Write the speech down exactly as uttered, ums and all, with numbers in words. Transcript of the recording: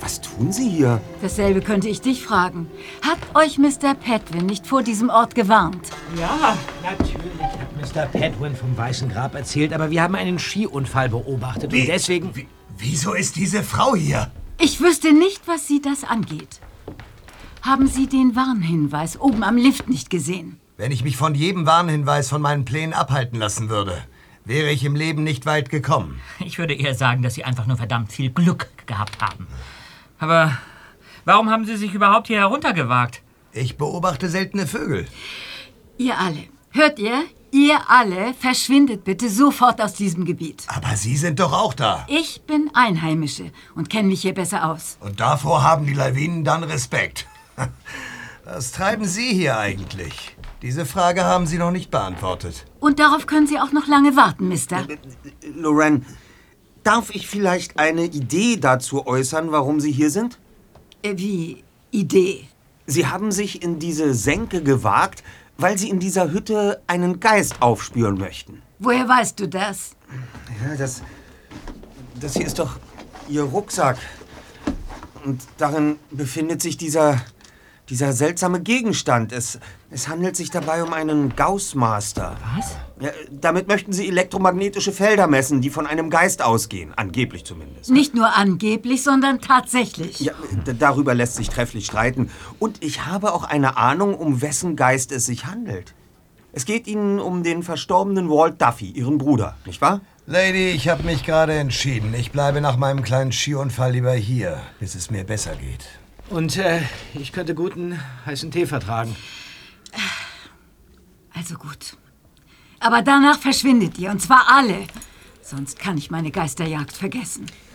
Was tun Sie hier? Dasselbe könnte ich dich fragen. Hat euch Mister Petwin nicht vor diesem Ort gewarnt? Ja, natürlich hat Mister Petwin vom Weißen Grab erzählt, aber wir haben einen Skiunfall beobachtet Wie, und deswegen... Wie, wieso ist diese Frau hier? Ich wüsste nicht, was Sie das angeht. Haben Sie den Warnhinweis oben am Lift nicht gesehen? Wenn ich mich von jedem Warnhinweis von meinen Plänen abhalten lassen würde, wäre ich im Leben nicht weit gekommen. Ich würde eher sagen, dass Sie einfach nur verdammt viel Glück gehabt haben. Aber warum haben Sie sich überhaupt hier heruntergewagt? Ich beobachte seltene Vögel. Ihr alle, hört ihr? Ihr alle verschwindet bitte sofort aus diesem Gebiet. Aber Sie sind doch auch da. Ich bin Einheimische und kenne mich hier besser aus. Und davor haben die Lawinen dann Respekt. Was treiben Sie hier eigentlich? Diese Frage haben Sie noch nicht beantwortet. Und darauf können Sie auch noch lange warten, Mister. Lorraine, darf ich vielleicht eine Idee dazu äußern, warum Sie hier sind? Äh, wie Idee? Sie haben sich in diese Senke gewagt, weil Sie in dieser Hütte einen Geist aufspüren möchten. Woher weißt du das? Ja, das... Das hier ist doch Ihr Rucksack. Und darin befindet sich dieser... dieser seltsame Gegenstand. Es, es handelt sich dabei um einen Gauss-Master. Was? Ja, damit möchten Sie elektromagnetische Felder messen, die von einem Geist ausgehen. Angeblich zumindest. Nicht nur angeblich, sondern tatsächlich. Ja, d- darüber lässt sich trefflich streiten. Und ich habe auch eine Ahnung, um wessen Geist es sich handelt. Es geht Ihnen um den verstorbenen Walt Duffy, Ihren Bruder, nicht wahr? Lady, ich habe mich gerade entschieden. Ich bleibe nach meinem kleinen Skiunfall lieber hier, bis es mir besser geht. Und äh, ich könnte guten heißen Tee vertragen. Also gut. Aber danach verschwindet ihr, und zwar alle. Sonst kann ich meine Geisterjagd vergessen.